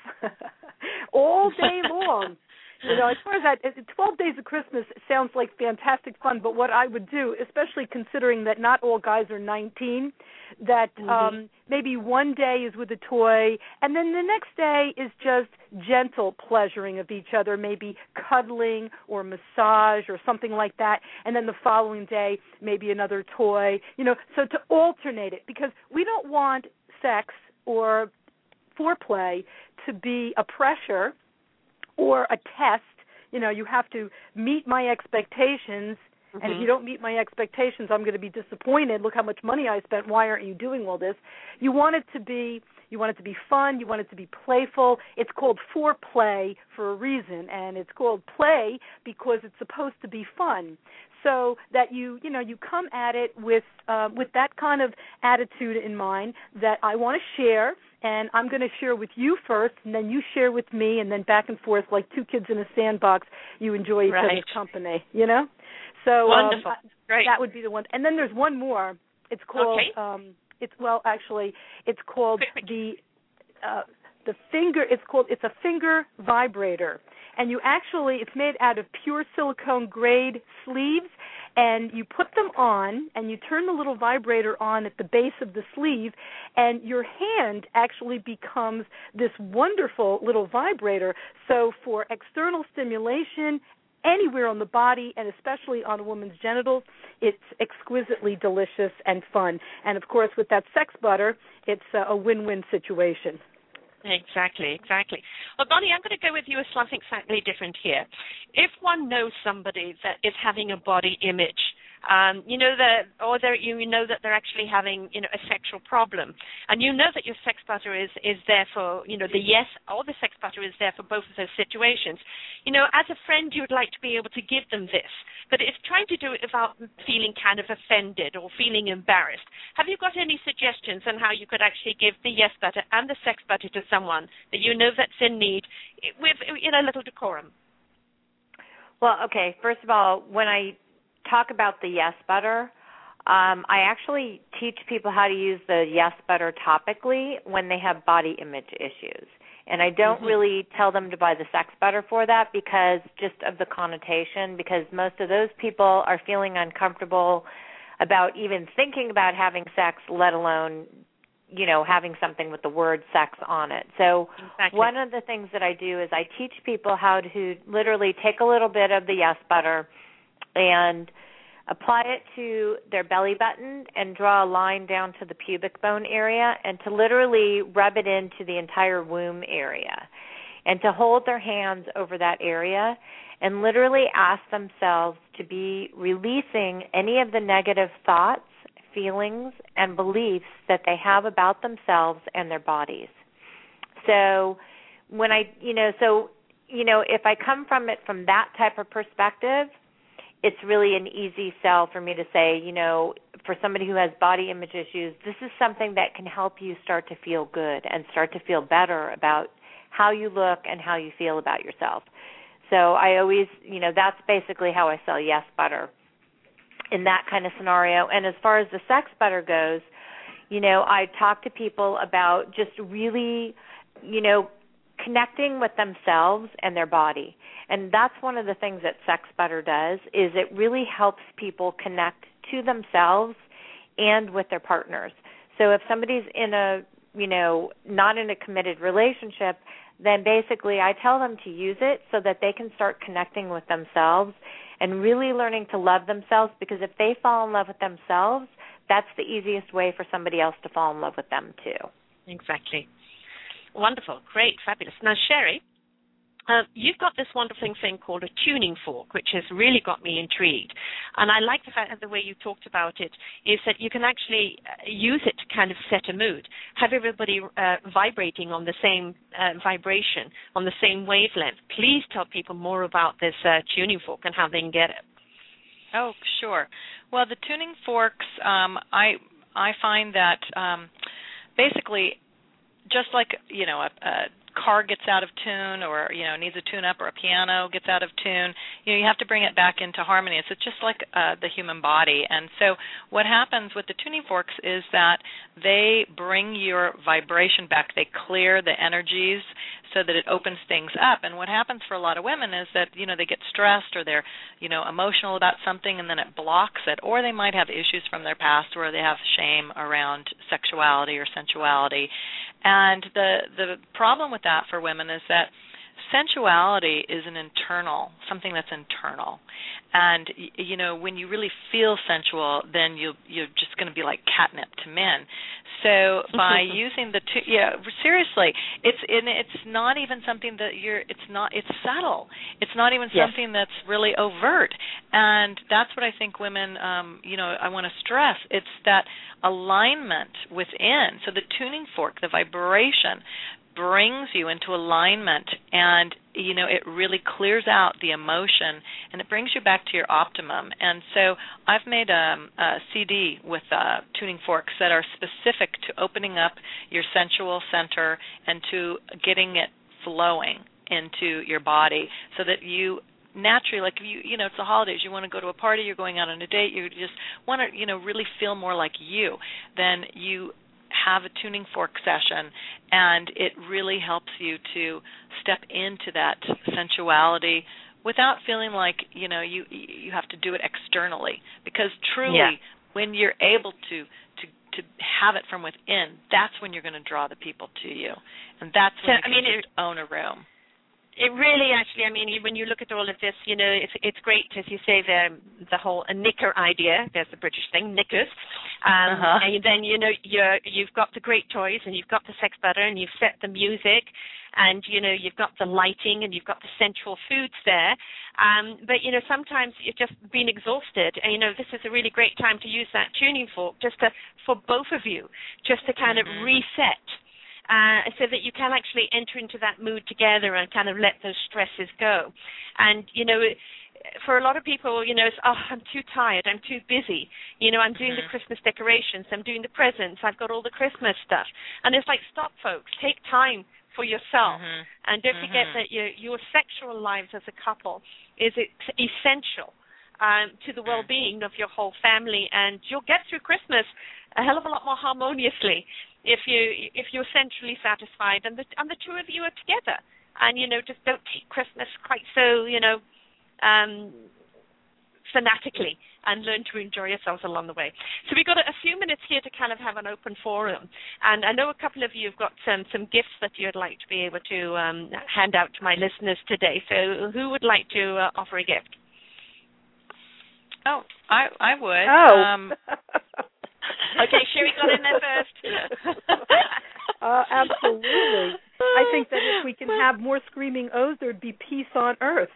all day long. As far as that, 12 Days of Christmas sounds like fantastic fun, but what I would do, especially considering that not all guys are 19, that maybe one day is with a toy, and then the next day is just gentle pleasuring of each other, maybe cuddling or massage or something like that, and then the following day maybe another toy, so to alternate it, because we don't want sex or foreplay to be a pressure or a test. You have to meet my expectations, and if you don't meet my expectations, I'm going to be disappointed. Look how much money I spent. Why aren't you doing all this? You want it to be fun. You want it to be playful. It's called foreplay for a reason, and it's called play because it's supposed to be fun. So that you come at it with that kind of attitude in mind, that I want to share, and I'm going to share with you first, and then you share with me, and then back and forth like two kids in a sandbox. You enjoy each other's company, So wonderful. Great. That would be the one. And then there's one more. It's called. Okay. It's called the finger. It's a finger vibrator, and it's made out of pure silicone grade sleeves, and you put them on, and you turn the little vibrator on at the base of the sleeve, and your hand actually becomes this wonderful little vibrator. So for external stimulation anywhere on the body, and especially on a woman's genitals, it's exquisitely delicious and fun. And, of course, with that sex butter, it's a win-win situation. Exactly. Well, Bonnie, I'm going to go with you with something slightly different here. If one knows somebody that is having a body image, you know that they're actually having, a sexual problem, and you know that your sex butter is there for, the yes, or the sex butter is there for both of those situations. As a friend, you would like to be able to give them this, but it's trying to do it without feeling kind of offended or feeling embarrassed. Have you got any suggestions on how you could actually give the yes butter and the sex butter to someone that you know that's in need with, a little decorum? Well, okay, first of all, when I talk about the yes butter, I actually teach people how to use the yes butter topically when they have body image issues. And I don't really tell them to buy the sex butter for that because just of the connotation, because most of those people are feeling uncomfortable about even thinking about having sex, let alone, having something with the word sex on it. So One of the things that I do is I teach people how to literally take a little bit of the yes butter and apply it to their belly button and draw a line down to the pubic bone area and to literally rub it into the entire womb area and to hold their hands over that area and literally ask themselves to be releasing any of the negative thoughts, feelings, and beliefs that they have about themselves and their bodies. So when if I come from it from that type of perspective, it's really an easy sell for me to say, for somebody who has body image issues, this is something that can help you start to feel good and start to feel better about how you look and how you feel about yourself. So I always, that's basically how I sell yes butter in that kind of scenario. And as far as the sex butter goes, I talk to people about just really, connecting with themselves and their body. And that's one of the things that sex butter does, is it really helps people connect to themselves and with their partners. So if somebody's in a, not in a committed relationship, then basically I tell them to use it so that they can start connecting with themselves and really learning to love themselves, because if they fall in love with themselves, that's the easiest way for somebody else to fall in love with them too. Exactly. Wonderful. Great. Fabulous. Now, Sherry, you've got this wonderful thing called a tuning fork, which has really got me intrigued. And I like the fact that the way you talked about it is that you can actually use it to kind of set a mood, have everybody vibrating on the same vibration, on the same wavelength. Please tell people more about this tuning fork and how they can get it. Oh, sure. Well, the tuning forks, I find that basically just like, a car gets out of tune or, needs a tune-up, or a piano gets out of tune, you have to bring it back into harmony. It's just like the human body. And so what happens with the tuning forks is that they bring your vibration back. They clear the energies so that it opens things up. And what happens for a lot of women is that, they get stressed or they're, emotional about something, and then it blocks it. Or they might have issues from their past where they have shame around sexuality or sensuality. And the problem with that for women is that sensuality is something that's internal. And, when you really feel sensual, then you're just going to be like catnip to men. So by using seriously, it's not even something that it's subtle. It's not even something that's really overt. And that's what I think women, I want to stress. It's that alignment within. So the tuning fork, the vibration, brings you into alignment, and it really clears out the emotion, and it brings you back to your optimum. And so I've made a CD with tuning forks that are specific to opening up your sensual center and to getting it flowing into your body, so that you naturally, like if it's the holidays, you want to go to a party, you're going out on a date, you just want to really feel more like you, then you have a tuning fork session, and it really helps you to step into that sensuality without feeling like, you have to do it externally. Because truly, when you're able to have it from within, that's when you're going to draw the people to you. And that's when you can just own a room. It really, actually, when you look at all of this, it's great, as you say, the whole knicker idea. There's the British thing, knickers. And then, you've got the great toys, and you've got the sex butter, and you've set the music, and, you've got the lighting, and you've got the sensual foods there. But, sometimes you've just been exhausted. And, this is a really great time to use that tuning fork for both of you, just to kind of reset. So that you can actually enter into that mood together and kind of let those stresses go. And, for a lot of people, it's, I'm too tired, I'm too busy. I'm doing the Christmas decorations, I'm doing the presents, I've got all the Christmas stuff. And it's like, stop, folks, take time for yourself. And don't forget that your sexual lives as a couple is essential to the well-being of your whole family. And you'll get through Christmas a hell of a lot more harmoniously if you're centrally satisfied and the two of you are together, and just don't take Christmas quite so fanatically, and learn to enjoy yourselves along the way. So we've got a few minutes here to kind of have an open forum, and I know a couple of you have got some gifts that you'd like to be able to hand out to my listeners today. So who would like to offer a gift? Oh, I would. Oh. Okay, Sherry got in there first. Absolutely. I think that if we can have more screaming O's, there'd be peace on earth.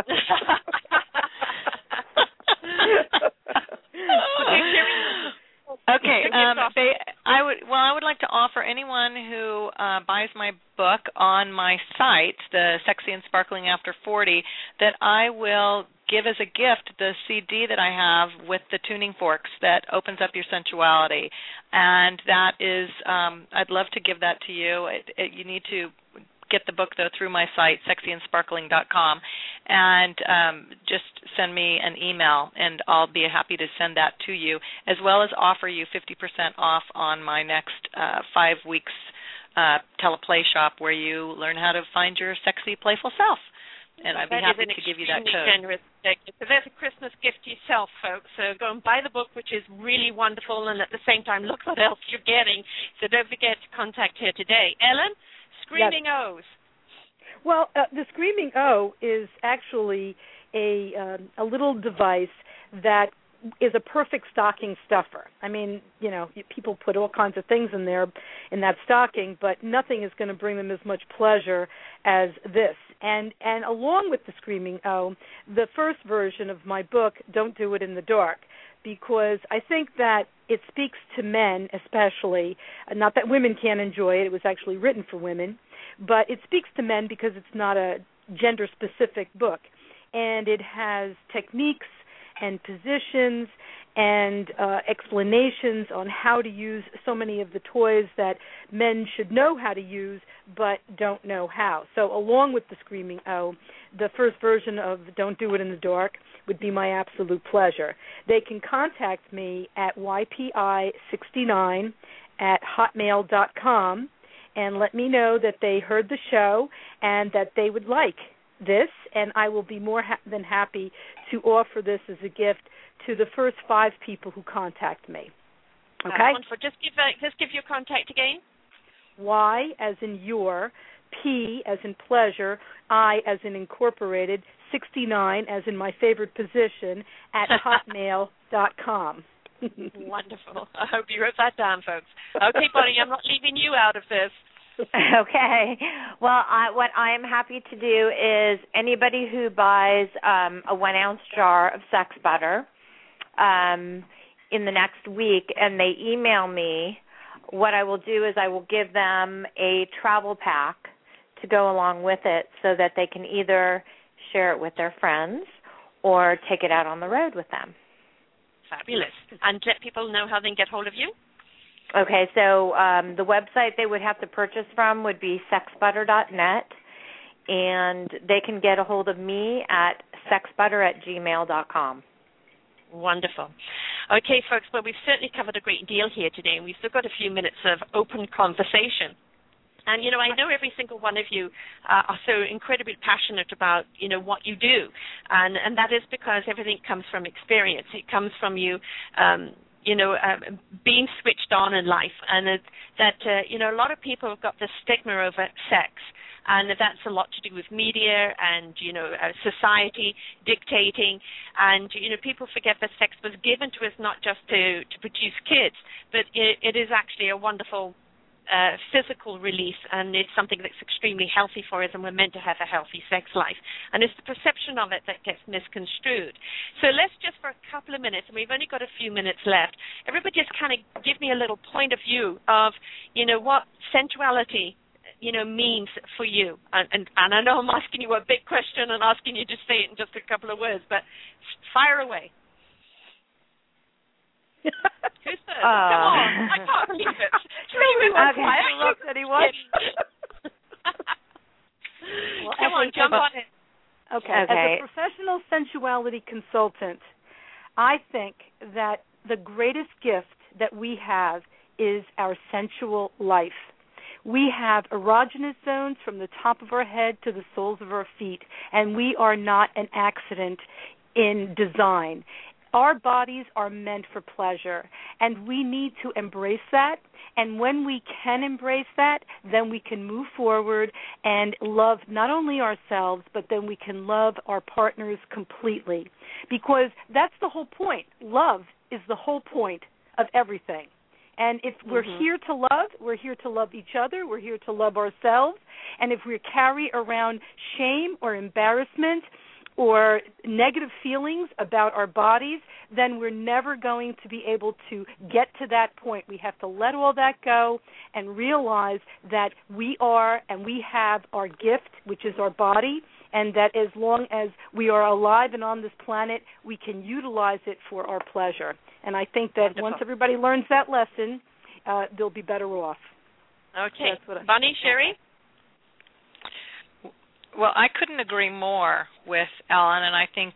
Okay. I would like to offer anyone who buys my book on my site, the Sexy and Sparkling After 40, that I will give as a gift the CD that I have with the tuning forks that opens up your sensuality. And that is, I'd love to give that to you. You need to get the book, though, through my site, sexyandsparkling.com, and just send me an email, and I'll be happy to send that to you, as well as offer you 50% off on my next 5 weeks teleplay shop, where you learn how to find your sexy, playful self. And I'd be happy to give you that code. Generous. So there's a Christmas gift to yourself, folks. So go and buy the book, which is really wonderful, and at the same time, look what else you're getting. So don't forget to contact her today. Ellen, Screaming O's. Well, the Screaming O is actually a little device that is a perfect stocking stuffer. People put all kinds of things in there in that stocking, but nothing is going to bring them as much pleasure as this. And along with the Screaming O, the first version of my book, Don't Do It in the Dark, because I think that it speaks to men especially, not that women can't enjoy it, it was actually written for women, but it speaks to men because it's not a gender-specific book. And it has techniques and positions and explanations on how to use so many of the toys that men should know how to use but don't know how. So along with the Screaming O, the first version of Don't Do It in the Dark would be my absolute pleasure. They can contact me at ypi69@hotmail.com and let me know that they heard the show and that they would like this, and I will be more than happy to offer this as a gift to the first 5 people who contact me. Okay? Wonderful. Just give your contact again. Y as in your, P as in pleasure, I as in incorporated, 69 as in my favorite position, at hotmail.com. Wonderful. I hope you wrote that down, folks. Okay, buddy, I'm not leaving you out of this. Okay. Well, what I am happy to do is anybody who buys a 1-ounce jar of sex butter in the next week and they email me, what I will do is I will give them a travel pack to go along with it so that they can either share it with their friends or take it out on the road with them. Fabulous. And let people know how they can get hold of you. Okay, so the website they would have to purchase from would be sexbutter.net, and they can get a hold of me at sexbutter@gmail.com. Wonderful. Okay, folks, well, we've certainly covered a great deal here today, and we've still got a few minutes of open conversation. And, you know, I know every single one of you are so incredibly passionate about, you know, what you do. And that is because everything comes from experience. It comes from you, being switched on in life. And a lot of people have got this stigma over sex. And that's a lot to do with media and, society dictating. And, people forget that sex was given to us not just to produce kids, but it is actually a wonderful physical release, and it's something that's extremely healthy for us, and we're meant to have a healthy sex life. And it's the perception of it that gets misconstrued. So let's just, for a couple of minutes, and we've only got a few minutes left, everybody just kind of give me a little point of view of, what sensuality means for you. And I know I'm asking you a big question and asking you to say it in just a couple of words, but fire away. Who's first? Come on, I can't believe it. Come on, jump on it. Okay. As a professional sensuality consultant, I think that the greatest gift that we have is our sensual life. We have erogenous zones from the top of our head to the soles of our feet, and we are not an accident in design. Our bodies are meant for pleasure, and we need to embrace that. And when we can embrace that, then we can move forward and love not only ourselves, but then we can love our partners completely. Because that's the whole point. Love is the whole point of everything. And if we're here to love, we're here to love each other, we're here to love ourselves. And if we carry around shame or embarrassment or negative feelings about our bodies, then we're never going to be able to get to that point. We have to let all that go and realize that we are and we have our gift, which is our body, and that as long as we are alive and on this planet, we can utilize it for our pleasure. And I think that once everybody learns that lesson, they'll be better off. Okay. Bonnie, Sherry? Well, I couldn't agree more with Ellen, and I think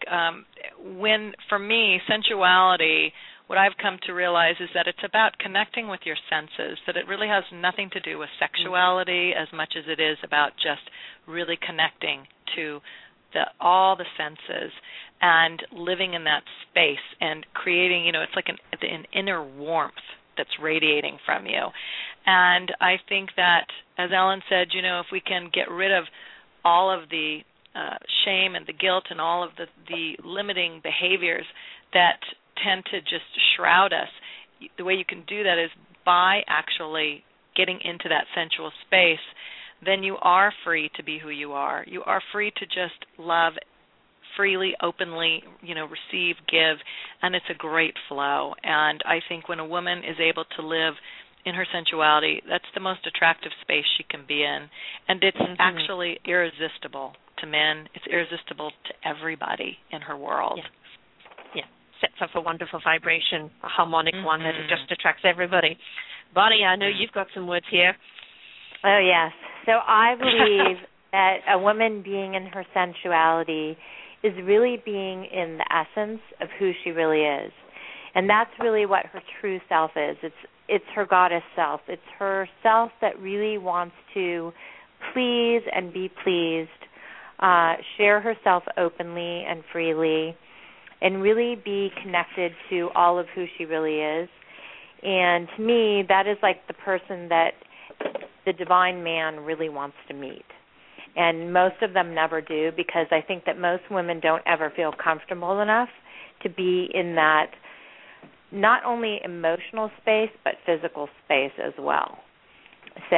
for me, sensuality, what I've come to realize is that it's about connecting with your senses, that it really has nothing to do with sexuality as much as it is about just really connecting to all the senses and living in that space and creating, it's like an inner warmth that's radiating from you. And I think that, as Ellen said, if we can get rid of all of the shame and the guilt and all of the limiting behaviors that tend to just shroud us, the way you can do that is by actually getting into that sensual space. Then you are free to be who you are. You are free to just love freely, openly, receive, give, and it's a great flow. And I think when a woman is able to live in her sensuality, that's the most attractive space she can be in. And it's actually irresistible to men. It's irresistible to everybody in her world. Yeah. Sets up a wonderful vibration, a harmonic one that just attracts everybody. Bonnie, I know you've got some words here. Oh, yes. So I believe that a woman being in her sensuality is really being in the essence of who she really is. And that's really what her true self is. It's her goddess self. It's her self that really wants to please and be pleased, share herself openly and freely, and really be connected to all of who she really is. And to me, that is like the person that the divine man really wants to meet. And most of them never do, because I think that most women don't ever feel comfortable enough to be in that not only emotional space but physical space as well. So,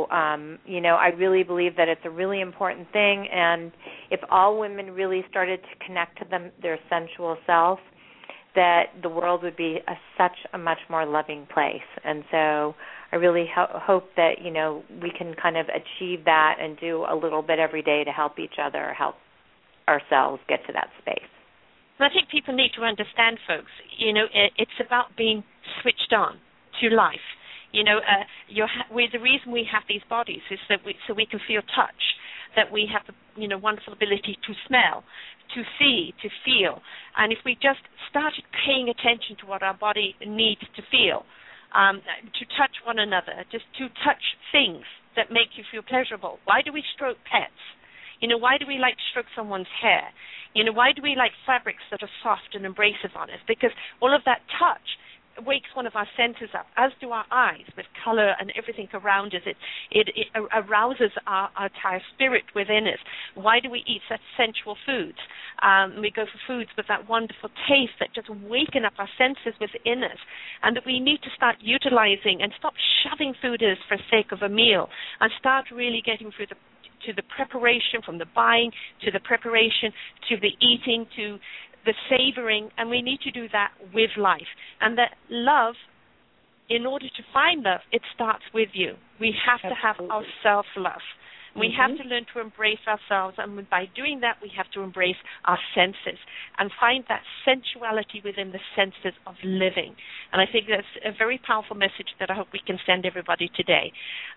I really believe that it's a really important thing, and if all women really started to connect to their sensual self, that the world would be such a much more loving place. And so I really hope that, we can kind of achieve that and do a little bit every day to help each other, help ourselves get to that space. I think people need to understand, folks, it's about being switched on to life. The reason we have these bodies is that so we can feel touch. that we have the wonderful ability to smell, to see, to feel. And if we just started paying attention to what our body needs to feel, to touch one another, just to touch things that make you feel pleasurable. Why do we stroke pets? Why do we like to stroke someone's hair? Why do we like fabrics that are soft and abrasive on us? Because all of that touch wakes one of our senses up, as do our eyes, with color and everything around us. It arouses our entire spirit within us. Why do we eat such sensual foods? We go for foods with that wonderful taste that just waken up our senses within us, and that we need to start utilizing and stop shoving food in us for the sake of a meal, and start really getting through to the preparation, from the buying to the preparation to the eating to the savoring, and we need to do that with life. And that love, in order to find love, it starts with you. We have to have our self-love. We have to learn to embrace ourselves, and by doing that, we have to embrace our senses and find that sensuality within the senses of living. And I think that's a very powerful message that I hope we can send everybody today.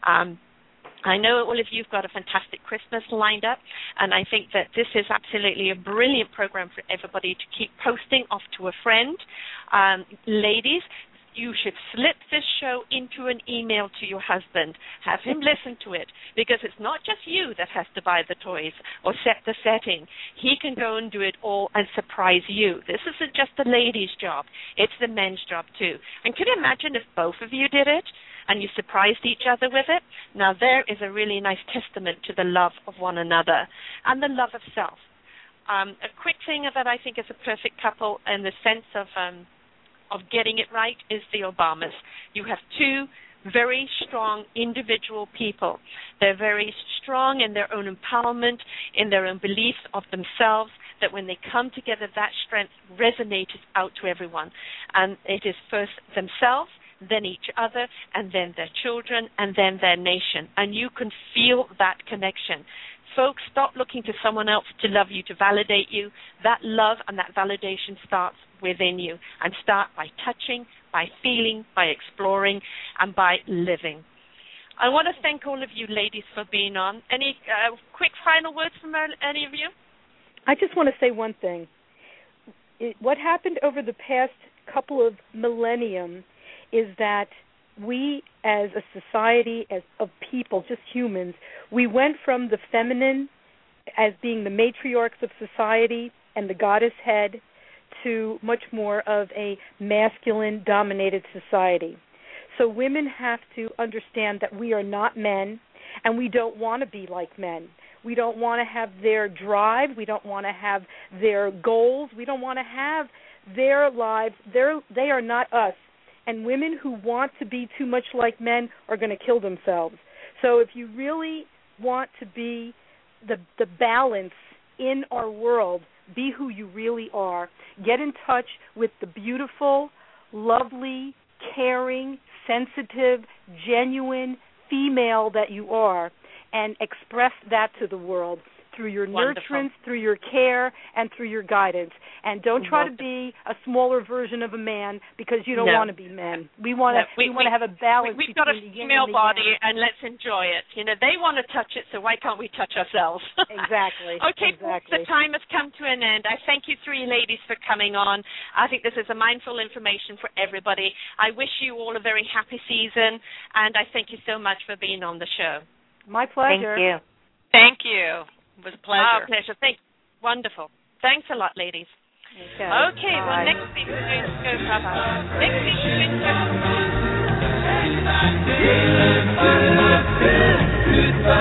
I know all of you have got a fantastic Christmas lined up, and I think that this is absolutely a brilliant program for everybody to keep posting off to a friend. Ladies, you should slip this show into an email to your husband. Have him listen to it, because it's not just you that has to buy the toys or set the setting. He can go and do it all and surprise you. This isn't just the ladies' job. It's the men's job, too. And can you imagine if both of you did it? And you surprised each other with it? Now, there is a really nice testament to the love of one another and the love of self. A quick thing that I think is a perfect couple in the sense of getting it right is the Obamas. You have two very strong individual people. They're very strong in their own empowerment, in their own beliefs of themselves, that when they come together, that strength resonates out to everyone. And it is first themselves, then each other, and then their children, and then their nation. And you can feel that connection. Folks, stop looking to someone else to love you, to validate you. That love and that validation starts within you. And start by touching, by feeling, by exploring, and by living. I want to thank all of you ladies for being on. Any quick final words from any of you? I just want to say one thing. What happened over the past couple of millennium is that we as a society, as of people, just humans, we went from the feminine as being the matriarchs of society and the goddess head to much more of a masculine-dominated society. So women have to understand that we are not men, and we don't want to be like men. We don't want to have their drive. We don't want to have their goals. We don't want to have their lives. They are not us. And women who want to be too much like men are going to kill themselves. So if you really want to be the balance in our world, be who you really are. Get in touch with the beautiful, lovely, caring, sensitive, genuine female that you are, and express that to the world through your nurturance, through your care, and through your guidance. And don't try to be a smaller version of a man, because you don't want to be men. We want to have a balance. We've got a female body, and let's enjoy it. They want to touch it, so why can't we touch ourselves? Exactly. Okay, exactly. The time has come to an end. I thank you three ladies for coming on. I think this is a mindful information for everybody. I wish you all a very happy season, and I thank you so much for being on the show. My pleasure. Thank you. Thank you. It was a pleasure. Pleasure. Wonderful. Thanks a lot, ladies. Okay. Well, next week we're going to go bye-bye. Next week we're going to go... Goodbye.